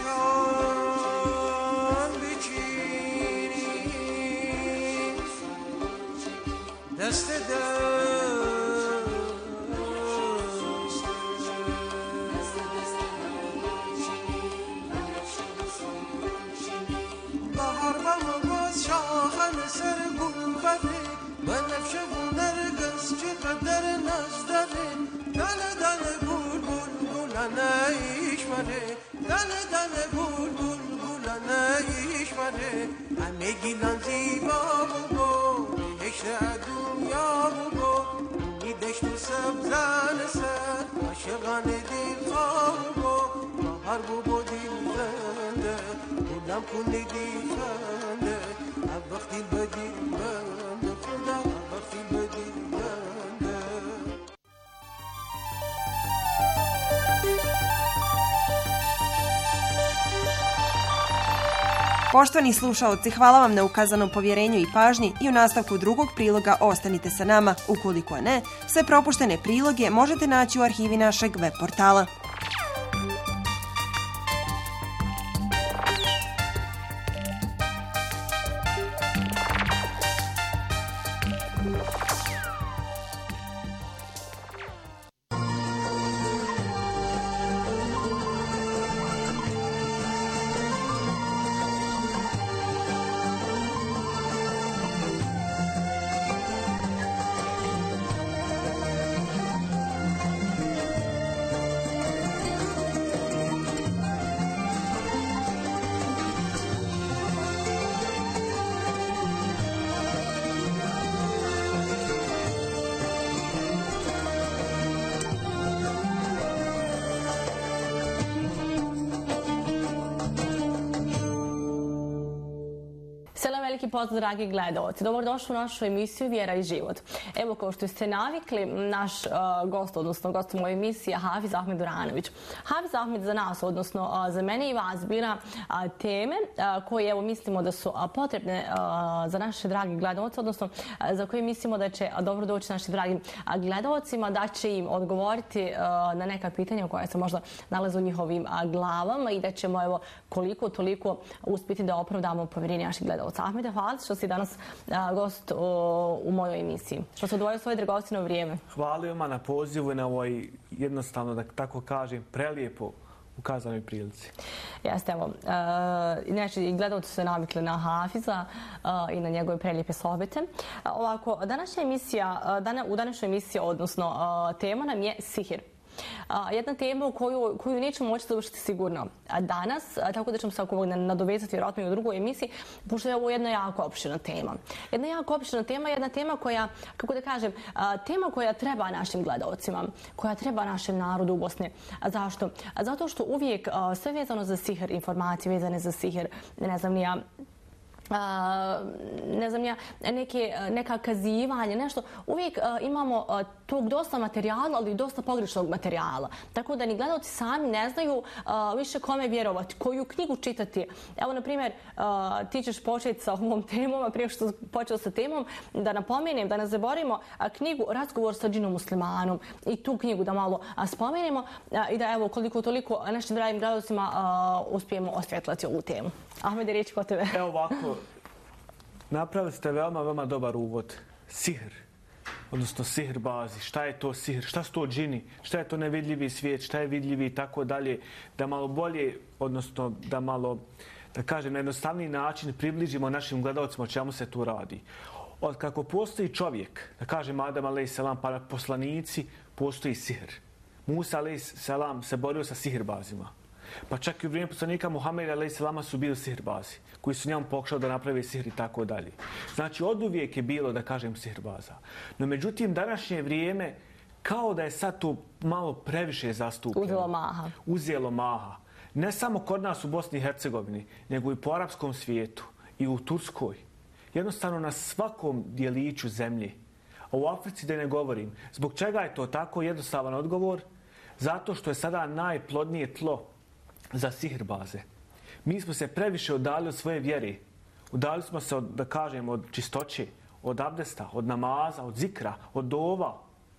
ریحان بچینی دست بهار بم باز شاخن سر گل بده بنفشه و نرگس چقدر نزدره دل دل گل گل گلانه ایشمره دل دل گل گل گلانه ایشمره همه گیلان زیبا بگو هشت دنیا بگو این دشت و سبزن سر عاشقان دل خواه بگو بهار بگو دل زنده گلم کنی دل خنده وقتی بدی بنده خدا وقتی بدی بنده. Poštovani slušaoci, hvala vam na ukazanom povjerenju i pažnji i u nastavku drugog priloga ostanite sa nama. Ukoliko ne, sve propuštene priloge možete naći u arhivi našeg web portala. Veliki pozdrav, dragi gledalci. Dobrodošli u našu emisiju Vjera i život. Evo, kao što ste navikli, naš uh, gost, odnosno gost u mojoj emisiji je Hafiz Ahmed Duranović. Hafiz Ahmed za nas, odnosno uh, za mene i vas, bira uh, teme uh, koje evo, mislimo da su uh, potrebne uh, za naše dragi gledalce, odnosno uh, za koje mislimo da će uh, dobro doći našim dragim uh, gledalcima, da će im odgovoriti uh, na neka pitanja koja se možda nalaze u njihovim uh, glavama i da ćemo evo, koliko toliko uspjeti da opravdamo povjerenje naših gledalca. Ahmede, hvala što si danas a, gost o, u mojoj emisiji. Što se odvojio svoje dragocjeno vrijeme. Hvala vam na pozivu i na ovoj jednostavno, da tako kažem, prelijepo ukazanoj prilici. Jeste, evo. E, inače, i gledalci su se navikli na Hafiza e, i na njegove prelijepe sohbete. E, ovako, današnja emisija, dana, u današnjoj emisiji, odnosno e, tema nam je sihir. A, jedna tema u koju, koju nećemo moći završiti sigurno danas, a, tako da ćemo se ako nadovezati vjerojatno i u drugoj emisiji, pošto je ovo jedna jako opširna tema. Jedna jako opširna tema, jedna tema koja, kako da kažem, a, tema koja treba našim gledalcima, koja treba našem narodu u Bosni. A zašto? A zato što uvijek a, sve vezano za sihir, informacije vezane za sihir, ne znam ni ja, Uh, ne znam ja, neke, neka kazivanja, nešto. Uvijek uh, imamo uh, tog dosta materijala, ali i dosta pogrešnog materijala. Tako da ni gledalci sami ne znaju uh, više kome vjerovati, koju knjigu čitati. Evo, na primjer, uh, ti ćeš početi sa ovom temom, a prije što počeo sa temom, da napomenem, da ne zaboravimo uh, knjigu Razgovor sa džinom muslimanom i tu knjigu da malo uh, spomenemo uh, i da evo koliko toliko našim dragim gledalcima uh, uspijemo osvjetlati ovu temu. Ahmede, riječ kod tebe. Evo ovako, napravili ste veoma, veoma dobar uvod. Sihr, odnosno sihr bazi. Šta je to sihr? Šta su to džini? Šta je to nevidljivi svijet? Šta je vidljivi i tako dalje? Da malo bolje, odnosno da malo, da kažem, na jednostavniji način približimo našim gledalcima o čemu se tu radi. Od kako postoji čovjek, da kažem Adam a.s. pa poslanici, postoji sihr. Musa a.s. se borio sa sihrbazima. Pa čak i u vrijeme poslanika Muhameda a.s. su bili sihrbazi, koji su njemu pokušali da naprave sihr i tako dalje. Znači, od uvijek je bilo, da kažem, sihrbaza. No, međutim, današnje vrijeme, kao da je sad to malo previše zastupljeno. Uzelo maha. Uzelo maha. Ne samo kod nas u Bosni i Hercegovini, nego i po arapskom svijetu i u Turskoj. Jednostavno na svakom dijeliću zemlje. A u Africi da ne govorim. Zbog čega je to tako? Jednostavan odgovor. Zato što je sada najplodnije tlo za sihrbaze. Mi smo se previše udali od svoje vjere. Udali smo se, od, da kažem, od čistoće, od abdesta, od namaza, od zikra, od dova.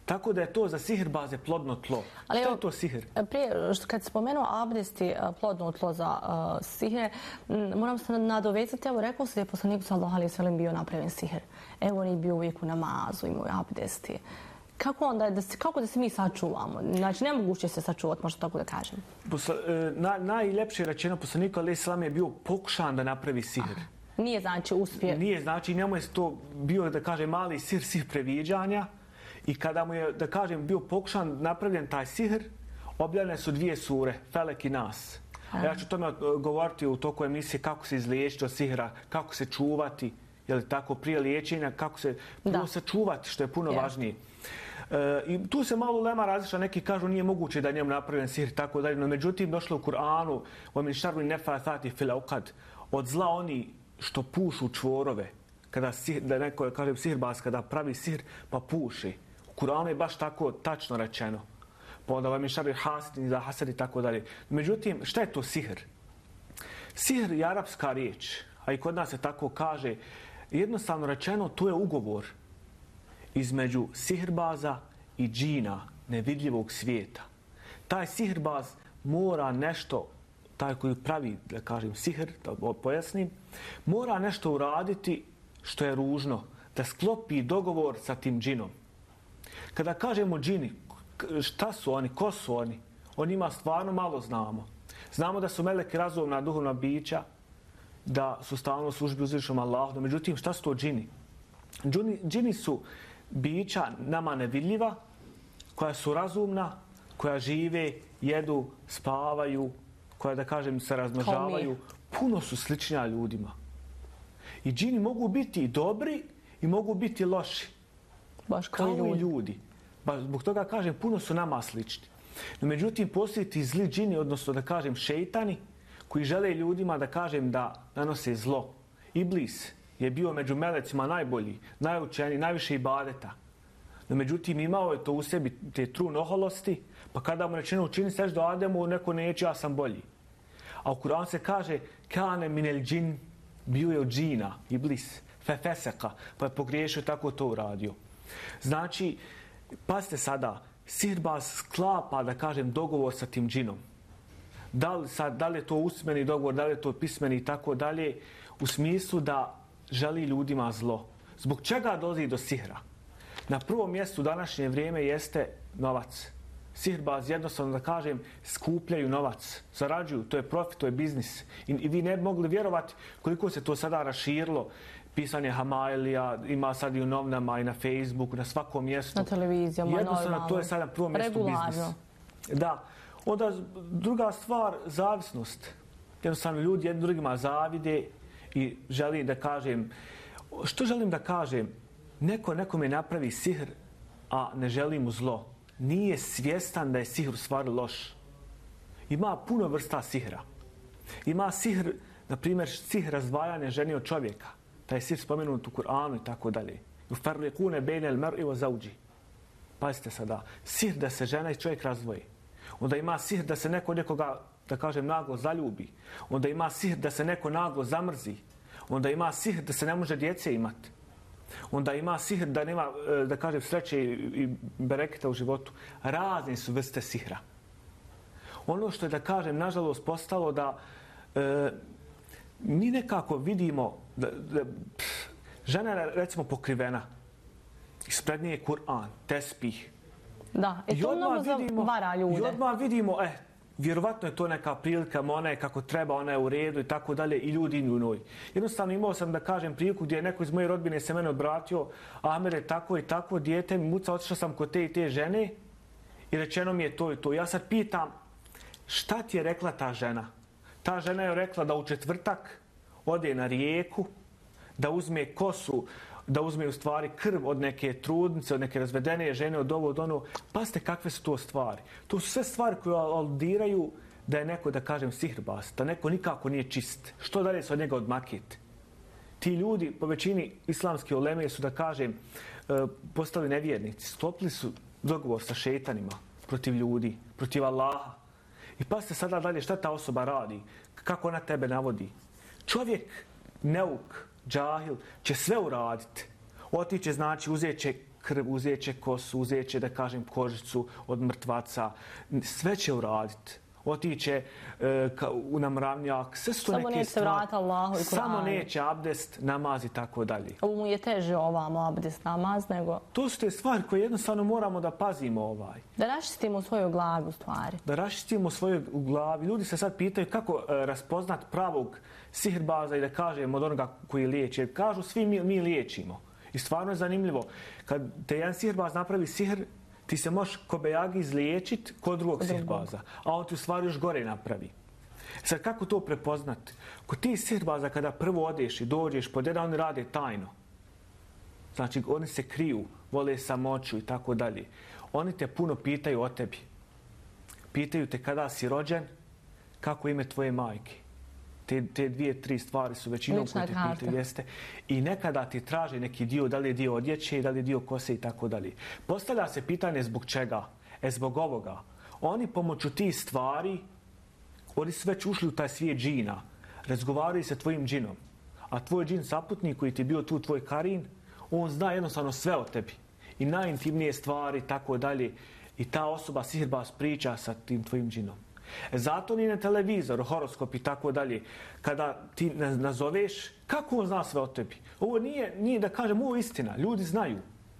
Tako da je to za sihirbaze plodno tlo. Ali Šta evo, je to sihr? Prije, što kad si spomenuo abdesti, plodno tlo za uh, sihr, moram se nadovezati, evo rekao se da je poslanik sallallahu alejhi ve sellem bio napravljen sihr. Evo on je bio uvijek u namazu, imao abdesti. Kako onda, da se, kako da se mi sačuvamo? Znači, nemoguće se sačuvati, možda tako da kažem. Posla, na, najljepše rečeno poslanika alejhi selam je bio pokušan da napravi sihr. Aha. Nije znači uspije. Nije znači, njemu je to bio, da kažem, mali sihr, sihr previđanja. I kada mu je, da kažem, bio pokušan napravljen taj sihr, objavljene su dvije sure, Felek i Nas. A ja ću o tome govoriti u toku emisije kako se izliječiti od sihra, kako se čuvati, je li tako, prije liječenja, kako se prvo sačuvati, što je puno yeah. važnije. E, I tu se malo lema različa, neki kažu nije moguće da njemu napravljen sihr, tako dalje, no međutim došlo u Kur'anu, وَمِنْ شَرِّ النَّفَّاثَاتِ فِي الْعُقَدِ, od zla oni što pušu čvorove, kada sihr, da neko kaže sihirbaz, kada pravi sihr pa puši. U Kur'anu je baš tako tačno rečeno. Pa onda vam je šari hasidin za hasad i tako dalje. Međutim, šta je to sihr? Sihr je arapska riječ, a i kod nas se tako kaže. Jednostavno rečeno, to je ugovor između sihirbaza i džina, nevidljivog svijeta. Taj sihirbaz mora nešto, taj koji pravi, da kažem, sihr, da pojasnim, mora nešto uraditi što je ružno, da sklopi dogovor sa tim džinom. Kada kažemo džini, šta su oni, ko su oni? O njima stvarno malo znamo. Znamo da su meleki razumna duhovna bića, da su stalno u službi uzvišenom Allahu. Međutim, šta su to džini? Džini, džini su bića nama nevidljiva, koja su razumna, koja žive, jedu, spavaju, koja, da kažem, se razmnožavaju. Puno su sličnija ljudima. I džini mogu biti i dobri i mogu biti loši. Baš kao ljudi. i ljudi. Ba, zbog toga kažem, puno su nama slični. No, međutim, postoji ti zli džini, odnosno da kažem šeitani, koji žele ljudima da kažem da nanose zlo. Iblis je bio među melecima najbolji, najučeniji, najviše ibadeta. No, međutim, imao je to u sebi, te trun oholosti, pa kada mu rečeno učini seš do Ademu, neko neće, ja sam bolji. A u Kur'anu se kaže, kane minel džin, bio je od džina, Iblis, fefeseka, pa je pogriješio, tako to uradio. Znači, pazite sada, sihirbaz sklapa, da kažem, dogovor sa tim džinom. Da li, sad, da li je to usmeni dogovor, da li je to pismeni i tako dalje, u smislu da želi ljudima zlo. Zbog čega dolazi do sihra? Na prvom mjestu današnje vrijeme jeste novac. Sihirbaz, jednostavno da kažem, skupljaju novac, zarađuju, to je profit, to je biznis. I, i vi ne bi mogli vjerovati koliko se to sada raširilo. Pisanje Hamailija, ima sad i u novinama i na Facebooku, na svakom mjestu. Na televizijama, jednostavno, normalno. to je sada na prvom mjestu biznis. Da. Onda druga stvar, zavisnost. Jednostavno ljudi jednim drugima zavide i želim da kažem, što želim da kažem, neko nekome napravi sihr, a ne želi mu zlo. Nije svjestan da je sihr u stvari loš. Ima puno vrsta sihra. Ima sihr, na primjer, sihr razdvajanja žene od čovjeka. Taj sihr spomenut u Kur'anu i tako dalje. Yufarriqune bejne al-mar'i wa zawji. Pazite sada, sihr da se žena i čovjek razdvoji. Onda ima sihr da se neko nekoga, da kažem, naglo zaljubi. Onda ima sihr da se neko naglo zamrzi. Onda ima sihr da se ne može djece imati. Onda ima sihr da nema, da kažem, sreće i bereketa u životu. Razne su vrste sihra. Ono što je, da kažem, nažalost postalo da e, mi nekako vidimo da, da pff, žena je, recimo, pokrivena. Ispred nje je Kur'an, tespih. Da, i to mnogo zavara ljude. I odmah vidimo, eh, vjerovatno je to neka prilika, ona je kako treba, ona je u redu i tako dalje, i ljudi u njoj. Jednostavno imao sam, da kažem, priliku gdje je neko iz moje rodbine se mene obratio, Amer je tako i tako, dijete mi muca, otišao sam kod te i te žene i rečeno mi je to i to. Ja sad pitam, šta ti je rekla ta žena? Ta žena je rekla da u četvrtak ode na rijeku, da uzme kosu, da uzme u stvari krv od neke trudnice, od neke razvedene žene, od ovo, od ono. Pazite kakve su to stvari. To su sve stvari koje aludiraju da je neko, da kažem, sihirbaz, da neko nikako nije čist. Što dalje se od njega odmakiti? Ti ljudi, po većini islamske uleme, su, da kažem, postali nevjernici. Sklopili su dogovor sa šeitanima protiv ljudi, protiv Allaha. I pazite sada dalje šta ta osoba radi, kako ona tebe navodi. Čovjek, neuk, džahil, će sve uraditi. Otiće, znači, uzet će krv, uzet će kosu, uzet će, da kažem, kožicu od mrtvaca. Sve će uraditi. Otiće e, ka, u namravnjak, sve su to samo neke neće stvari. vrata Allahu i Kur'anu. Samo neće abdest, namaz i tako dalje. Ovo mu je teže ovamo abdest, namaz, nego... To su te stvari koje jednostavno moramo da pazimo ovaj. Da raščistimo svoju glavu stvari. Da raščistimo svoju glavu. Ljudi se sad pitaju kako e, raspoznat pravog sihirbaza i da kažemo od onoga koji liječi. Jer kažu svi mi, mi liječimo. I stvarno je zanimljivo. Kad te jedan sihirbaz napravi sihr, ti se možeš kobejagi izliječiti kod drugog sihirbaza, a on ti u stvari još gore napravi. Sad, kako to prepoznati? Kod ti sihirbaza kada prvo odeš i dođeš pod jedan, oni rade tajno. Znači, oni se kriju, vole samoću i tako dalje. Oni te puno pitaju o tebi. Pitaju te kada si rođen, kako ime tvoje majke. Te, te dvije, tri stvari su većinom koje te pitaju, jeste. I nekada ti traže neki dio, da li je dio odjeće, da li je dio kose i tako dalje. Postavlja se pitanje zbog čega? E, zbog ovoga. Oni pomoću tih stvari, oni su već ušli u taj svijet džina. Razgovaraju se tvojim džinom. A tvoj džin saputnik koji ti je bio tu, tvoj karin, on zna jednostavno sve o tebi. I najintimnije stvari, tako dalje. I ta osoba, sihirbaz, priča sa tim tvojim džinom. Zato ni na televizoru, horoskop i tako dalje, kada ti nazoveš, kako on zna sve o tebi? Ovo nije, nije da kažem, ovo je istina, ljudi znaju.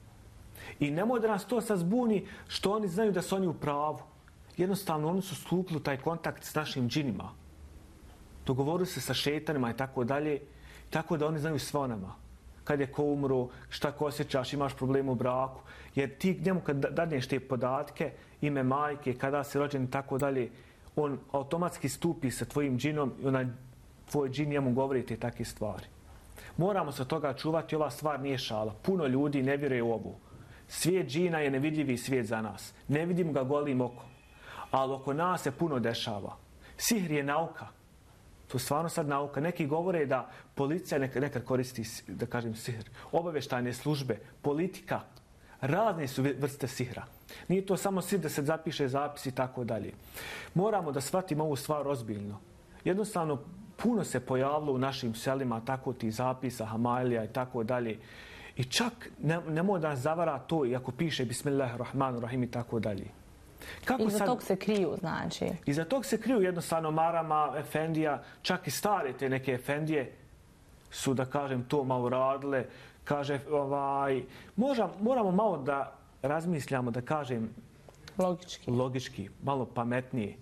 I nemoj da nas to sad zbuni što oni znaju da su oni u pravu. Jednostavno, oni su stupili u taj kontakt s našim džinima. Dogovorili se sa šetanima i tako dalje, tako da oni znaju sve o nama. Kad je ko umro, šta ko osjećaš, imaš problem u braku. Jer ti njemu kad dadneš te podatke, ime majke, kada si rođen i tako dalje, on automatski stupi sa tvojim džinom i onaj tvoj džin njemu govori te takve stvari. Moramo se od toga čuvati, ova stvar nije šala. Puno ljudi ne vjeruje u ovu. Svijet džina je nevidljivi svijet za nas. Ne vidim ga golim okom. Ali oko nas se puno dešava. Sihr je nauka. To je stvarno sad nauka. Neki govore da policija nekad, nekad koristi, da kažem, sihr. Obavještajne službe, politika, razne su vrste sihra. Nije to samo sihr da se zapiše zapis i tako dalje. Moramo da shvatimo ovu stvar ozbiljno. Jednostavno, puno se pojavilo u našim selima tako ti zapisa, hamailija i tako dalje. I čak ne, nemoj da nas zavara to, iako piše Bismillahirrahmanirrahim i tako dalje. Kako I za sad, tog se kriju, znači? I za tog se kriju jednostavno marama, efendija, čak i stare te neke efendije su, da kažem, to malo radile. Kaže, ovaj, možda, moramo malo da razmišljamo, da kažem, logički, logički malo pametnije.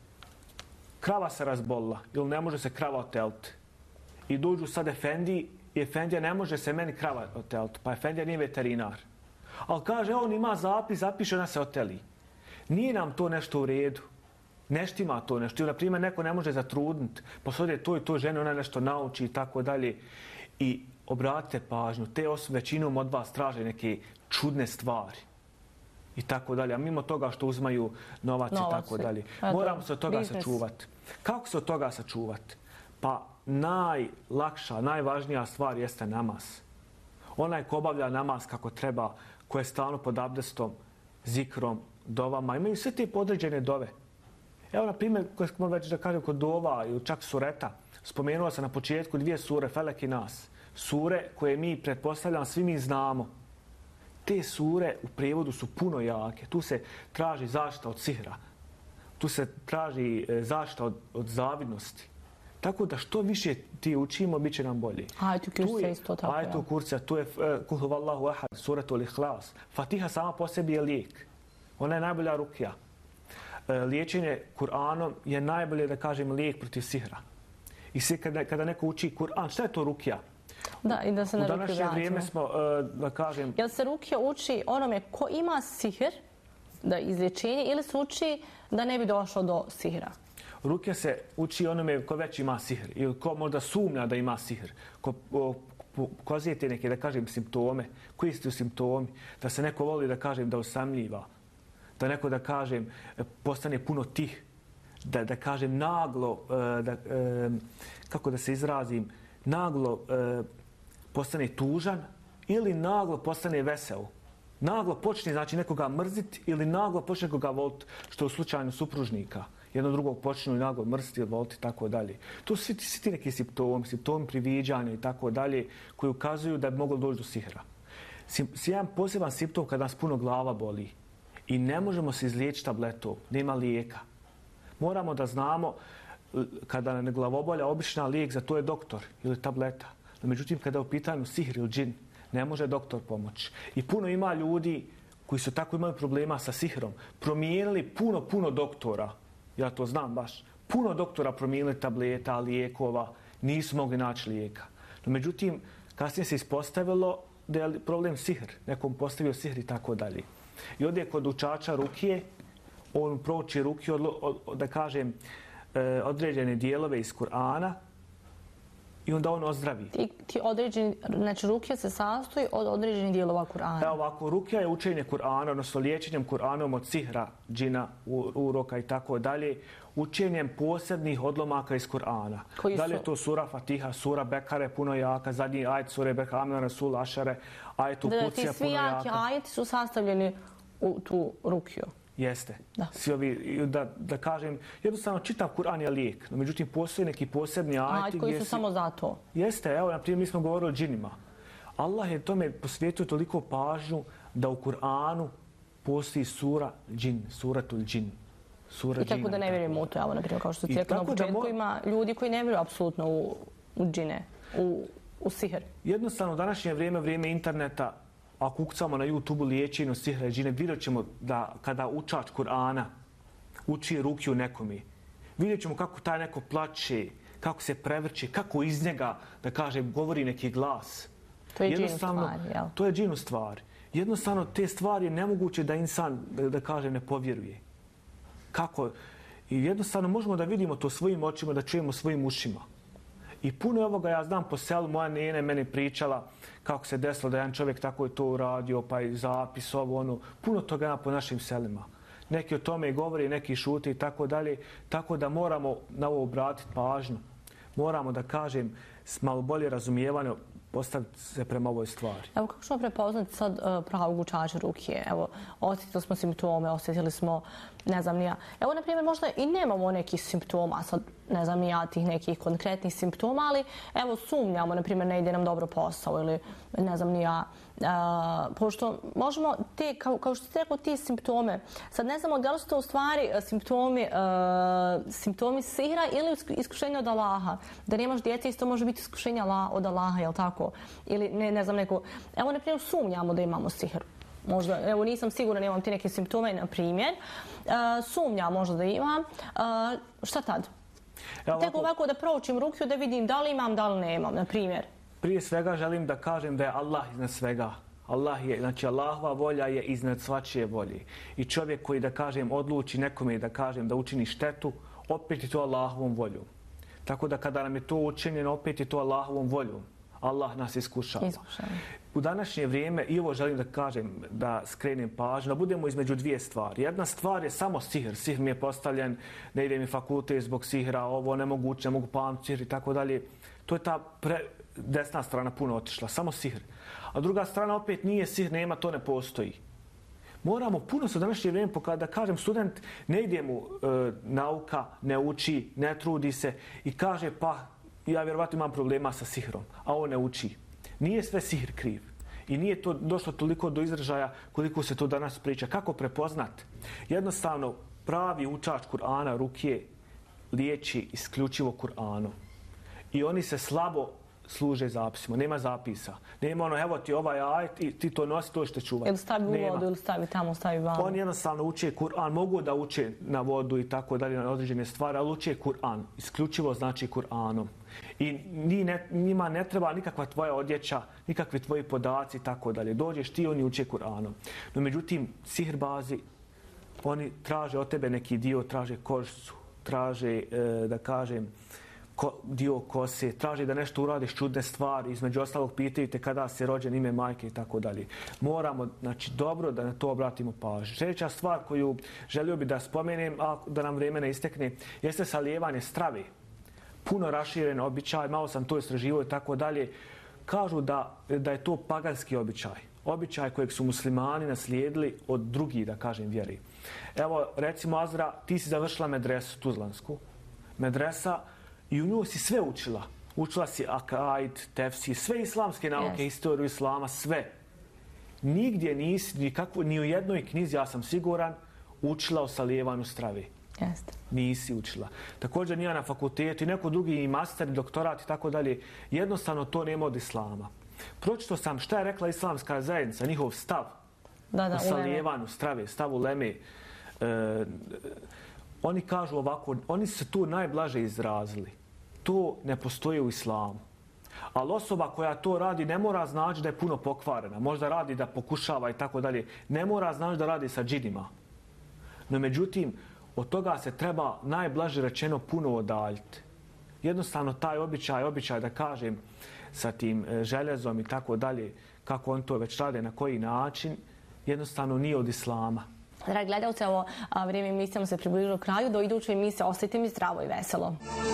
Krava se razbolila, ili ne može se krava oteliti. I dođu sad efendiji i efendija ne može se meni krava oteliti, pa efendija nije veterinar. Ali kaže, on ima zapis, zapiše, ona se oteli. Nije nam to nešto u redu. Nešto ima to nešto. Na primjer, neko ne može zatrudniti. Posodje to i to žene, ona nešto nauči i tako dalje. I obratite pažnju, te osobe većinom od vas traže neke čudne stvari. I tako dalje. A mimo toga što uzmaju novac, novac i tako dalje. Moramo se od toga business. sačuvati. Kako se od toga sačuvati? Pa najlakša, najvažnija stvar jeste namaz. Onaj ko obavlja namaz kako treba, ko je stalno pod abdestom, zikrom, dovama, imaju sve te podređene dove. Evo, na primjer, koje smo već da kažem kod dova ili čak sureta, spomenuo sam na početku dvije sure, Felek i Nas. Sure koje mi, pretpostavljam, svi mi znamo. Te sure u prijevodu su puno jake. Tu se traži zaštita od sihra. Tu se traži zaštita od, od zavidnosti. Tako da što više ti učimo, bit će nam bolje. Ajetu kurca isto tako. Ajetu kurca, tu je Kul huvallahu ahad, suratul ihlas. Fatiha sama po sebi je lijek. Ona je najbolja rukija. Liječenje Kur'anom je najbolje, da kažem, lijek protiv sihra. I svi kada, kada neko uči Kur'an, šta je to rukija? Da, i da se na rukiju vratimo. U današnje vrijeme smo, da kažem... Jel se rukija uči onome ko ima sihr, da izlječenje, ili se uči da ne bi došlo do sihra? Rukija se uči onome ko već ima sihr ili ko možda sumnja da ima sihr. Ko pokazuje te neke, da kažem, simptome. Koji su simptomi? Da se neko voli, da kažem, da usamljiva. Da neko, da kažem, postane puno tih. Da, da kažem, naglo, da, kako da se izrazim, naglo postane tužan ili naglo postane vesel. Naglo počne, znači, nekoga mrziti ili naglo počne nekoga voliti, što je u slučaju supružnika. Jedno drugog počnu i naglo mrziti ili voliti i tako dalje. To su svi, svi ti neki simptomi, simptomi priviđanja i tako dalje, koji ukazuju da bi moglo doći do sihra. Jedan poseban simptom kada nas puno glava boli i ne možemo se izliječiti tabletom, nema lijeka. Moramo da znamo kada nam je glavobolja, obična lijek za to je doktor ili tableta. No, međutim, kada je u pitanju sihr ili džin, ne može doktor pomoći. I puno ima ljudi koji su tako imali problema sa sihrom, promijenili puno, puno doktora, ja to znam baš, puno doktora promijenili tableta, lijekova, nisu mogli naći lijeka. No, međutim, kasnije se ispostavilo da je problem sihr, nekom postavio sihr i tako dalje. I ovdje kod učača rukije, on prouči rukiju, od, od, da kažem, e, određene dijelove iz Kur'ana i onda on ozdravi. Ti, ti određeni, znači rukija se sastoji od određenih dijelova Kur'ana. Evo ovako, rukija je učenje Kur'ana, odnosno liječenjem Kur'anom od sihra, džina, uroka i tako dalje, učenjem posebnih odlomaka iz Kur'ana. Da li je to sura Fatiha, sura Bekare, puno jaka, zadnji ajet sure Bekare, Amna Rasul, Ašare, ajet u Kucija, puno jaka. Ti svi jaki ajeti su sastavljeni u tu rukiju. Jeste. Da. Svi ovi, da, da kažem, jednostavno čitav Kur'an je lijek, no međutim postoje neki posebni ajeti. Ajeti koji su si... samo za to. Jeste, evo, naprimjer, mi smo govorili o džinima. Allah je tome posvijetio toliko pažnju da u Kur'anu postoji sura džin, suratul džin. Sura I tako džina, da ne vjerujemo u to, evo, naprimjer, kao što ti rekao na početku, mo... ima ljudi koji ne vjeruju apsolutno u, u džine, u, u sihr. Jednostavno, u današnje vrijeme, vrijeme interneta, ako ukucamo na YouTube-u liječenju sihra i džine, vidjet ćemo da kada učač Kur'ana uči rukiju nekome, vidjet ćemo kako taj neko plače, kako se prevrće, kako iz njega, da kažem, govori neki glas. To je džinu stvar, jel? To je džinu stvar. Jednostavno, te stvari je nemoguće da insan, da, da kažem, ne povjeruje. Kako? I jednostavno možemo da vidimo to svojim očima, da čujemo svojim ušima. I puno ovoga ja znam po selu, moja nene meni pričala kako se desilo da jedan čovjek tako je to uradio, pa i zapis ovo, ono, puno toga ima po našim selima. Neki o tome i govori, neki šute i tako dalje, tako da moramo na ovo obratiti pažnju. Moramo da kažem s malo bolje razumijevanje postaviti se prema ovoj stvari. Evo kako ćemo prepoznati sad uh, pravog učača rukije? Evo, osjetili smo simptome, osjetili smo, ne znam ni ja. Evo, na primjer, možda i nemamo nekih simptoma, sad ne znam ni ja tih nekih konkretnih simptoma, ali evo sumnjamo, na primjer, ne ide nam dobro posao ili ne znam ni ja. Uh, pošto možemo te, kao, kao što ste rekao, ti simptome, sad ne znamo da li su to u stvari simptomi, uh, simptomi sihra ili iskušenja od Allaha. Da nemaš djece, isto može biti iskušenja od Allaha, jel tako? Ili ne, ne znam neko... Evo, na primjer, sumnjamo da imamo sihr. Možda, evo, nisam sigurna, nemam ti neke simptome, na primjer. Uh, sumnja možda da imam. Uh, šta tad? Evo, Tek ovako da proučim rukiju da vidim da li imam, da li nemam, na primjer. Prije svega želim da kažem da je Allah iznad svega. Allah je, znači Allahova volja je iznad svačije volje. I čovjek koji, da kažem, odluči nekome da kažem da učini štetu, opet je to Allahovom voljom. Tako da kada nam je to učinjeno, opet je to Allahovom voljom. Allah nas iskušava. Iskušava. U današnje vrijeme, i ovo želim da kažem, da skrenem pažnju, da budemo između dvije stvari. Jedna stvar je samo sihr. Sihr mi je postavljen, ne ide mi fakultet zbog sihra, ovo nemoguće, ne mogu pamtiti sihr i tako dalje. To je ta pre, desna strana puno otišla, samo sihr. A druga strana opet nije sihr, nema, to ne postoji. Moramo puno se u današnje vrijeme pokazati, da kažem, student ne ide mu e, nauka, ne uči, ne trudi se i kaže pa ja vjerovatno imam problema sa sihrom, a on ne uči. Nije sve sihr kriv. I nije to došlo toliko do izražaja koliko se to danas priča. Kako prepoznat? Jednostavno, pravi učač Kur'ana, rukije, liječi isključivo Kur'anom. I oni se slabo služe zapisima. Nema zapisa. Nema ono, evo ti ovaj ajet i ti to nosi, to što čuvati. Ili stavi u vodu, ili stavi tamo, stavi vamo. Oni jednostavno uče Kur'an. Mogu da uče na vodu i tako dalje, na određene stvari, ali uče Kur'an. Isključivo znači Kur'anom. I ne, njima ne treba nikakva tvoja odjeća, nikakvi tvoji podaci i tako dalje. Dođeš ti, oni uče Kur'anom. No međutim, sihrbazi, oni traže od tebe neki dio, traže kožicu, traže, e, da kažem, ko, dio kose, traži da nešto uradiš čudne stvari, između ostalog pitaju te kada si rođen, ime majke i tako dalje. Moramo, znači, dobro da na to obratimo pažnju. Sljedeća stvar koju želio bi da spomenem, a da nam vrijeme ne istekne, jeste salijevanje strave. Puno raširen običaj, malo sam to istraživao i tako dalje. Kažu da, da je to paganski običaj. Običaj kojeg su muslimani naslijedili od drugih, da kažem, vjeri. Evo, recimo, Azra, ti si završila medresu tuzlansku. Medresa, i u nju si sve učila. Učila si akaid, tefsir, sve islamske nauke, yes. Historiju islama, sve. Nigdje nisi, nikakvo, ni u jednoj knjizi, ja sam siguran, učila o salijevanju strave. Jeste. Nisi učila. Također nije na fakultetu i neko drugi i master, i doktorat i tako dalje. Jednostavno to nema od islama. Pročito sam šta je rekla islamska zajednica, njihov stav da, da, o salijevanju strave, stav uleme. E, oni kažu ovako, oni su tu najblaže izrazili. To ne postoji u islamu. Ali osoba koja to radi ne mora znači da je puno pokvarena. Možda radi da pokušava i tako dalje. Ne mora znači da radi sa džinima. No međutim, od toga se treba najblaže rečeno puno odaljiti. Jednostavno taj običaj, običaj da kažem sa tim željezom i tako dalje, kako on to već rade, na koji način, jednostavno nije od islama. Dragi gledalci, ovo a, vrijeme emisijama se približilo kraju. Do iduće emisije ostajte mi zdravo i veselo.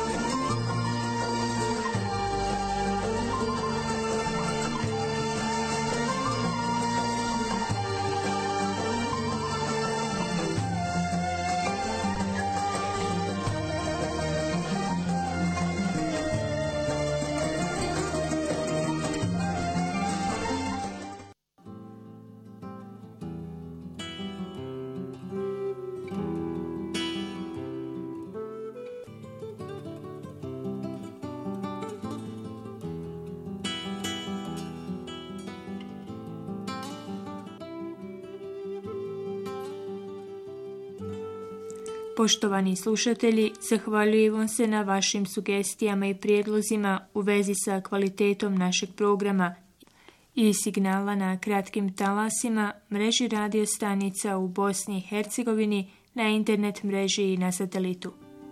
Poštovani slušatelji, zahvaljujemo se na vašim sugestijama i prijedlozima u vezi sa kvalitetom našeg programa i signala na kratkim talasima, mreži radio stanica u Bosni i Hercegovini, na internet mreži i na satelitu.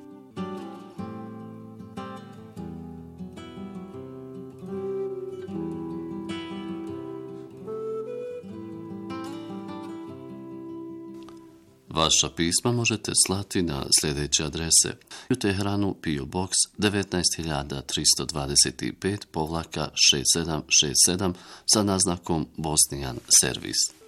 Vaša pisma možete slati na sljedeće adrese: u Teheranu P O Box devetnaest hiljada tristo dvadeset pet šezdeset sedam šezdeset sedam sa naznakom Bosnian Servis.